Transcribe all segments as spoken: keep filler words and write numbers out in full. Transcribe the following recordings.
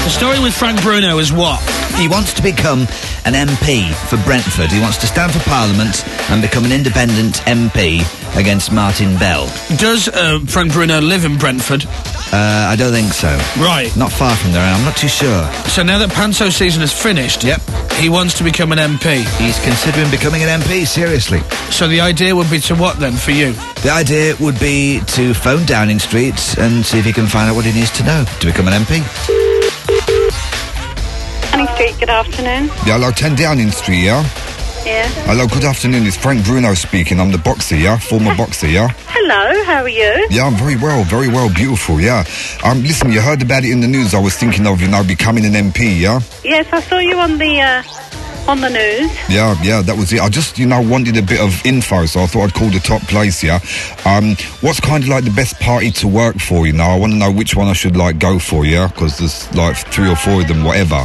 The story with Frank Bruno is what? He wants to become an M P for Brentford. He wants to stand for Parliament and become an independent M P against Martin Bell. Does uh, Frank Bruno live in Brentford? Uh, I don't think so. Right. Not far from there, I'm not too sure. So now that Panto season is finished, Yep. he wants to become an M P. He's considering becoming an M P, seriously. So the idea would be to what then, for you? The idea would be to phone Downing Street and see if he can find out what he needs to know to become an M P. Downing Street, good afternoon. Yeah, hello, ten Downing Street, yeah? Yeah. Hello, good afternoon, it's Frank Bruno speaking. I'm the boxer, yeah? Former boxer, yeah? Hello, how are you? Yeah, I'm very well, very well, beautiful, yeah. Um, listen, you heard about it in the news. I was thinking of, you know, becoming an M P, yeah? Yes, I saw you on the, uh, on the news. Yeah, yeah, that was it. I just, you know, wanted a bit of info, so I thought I'd call the top place, yeah? Um, what's kind of like the best party to work for, you know? I want to know which one I should, like, go for, yeah? Because there's, like, three or four of them, whatever.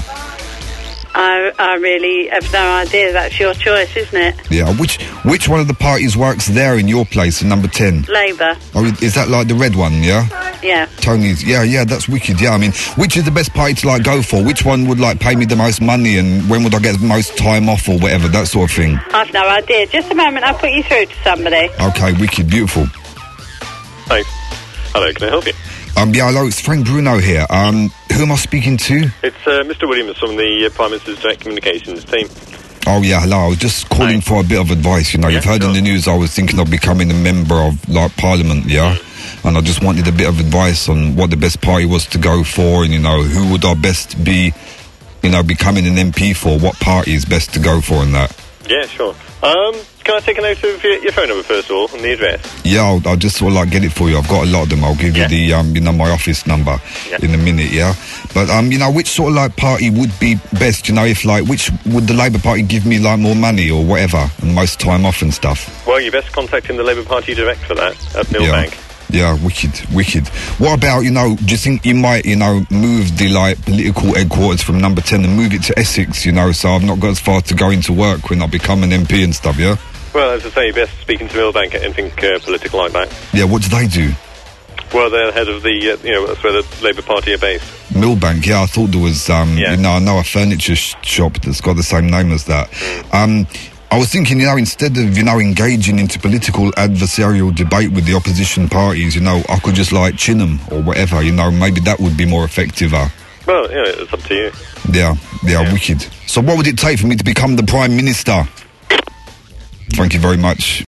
I, I really have no idea. That's your choice, isn't it? Yeah, which which one of the parties works there in your place in number ten? Labour. Oh, is that like the red one, yeah? Yeah. Tony's, yeah, yeah, that's wicked, yeah. I mean, which is the best party to, like, go for? Which one would, like, pay me the most money and when would I get the most time off or whatever, that sort of thing? I've no idea. Just a moment, I'll put you through to somebody. Okay, wicked, beautiful. Hi. Hello, can I help you? Um, yeah, hello, it's Frank Bruno here. Um, who am I speaking to? It's uh, Mister Williams from the uh, Prime Minister's Direct Communications team. Oh, yeah, hello. I was just calling Hi. for a bit of advice, you know. Yeah, You've heard sure. in the news I was thinking of becoming a member of, like, Parliament, yeah? Mm. And I just wanted a bit of advice on what the best party was to go for and, you know, who would I best be, you know, becoming an M P for, what party is best to go for and that. Yeah, sure. Um, can I take a note of your, your phone number first of all and the address? Yeah, I'll, I'll just sort of like get it for you. I've got a lot of them. I'll give Yeah. you the, um, you know, my office number Yeah. in a minute, yeah? But, um, you know, which sort of like party would be best, you know, if like, which would the Labour Party give me like more money or whatever and most time off and stuff? Well, you're best contacting the Labour Party direct for that at Millbank. Yeah. Yeah, wicked, wicked. What about, you know, do you think you might, you know, move the, like, political headquarters from number ten and move it to Essex, you know, so I've not got as far to go into work when I become an M P and stuff, yeah? Well, as I say, you're best speaking to Millbank at anything uh, political like that. Yeah, what do they do? Well, they're head of the, uh, you know, that's where the Labour Party are based. Millbank, yeah, I thought there was, um, Yeah. you know, I know a furniture sh- shop that's got the same name as that. Um, I was thinking, you know, instead of, you know, engaging into political adversarial debate with the opposition parties, you know, I could just, like, chin them or whatever, you know, maybe that would be more effective. Uh. Well, you know, it's up to you. Yeah, yeah, Yeah. wicked. So what would it take for me to become the Prime Minister? Thank you very much.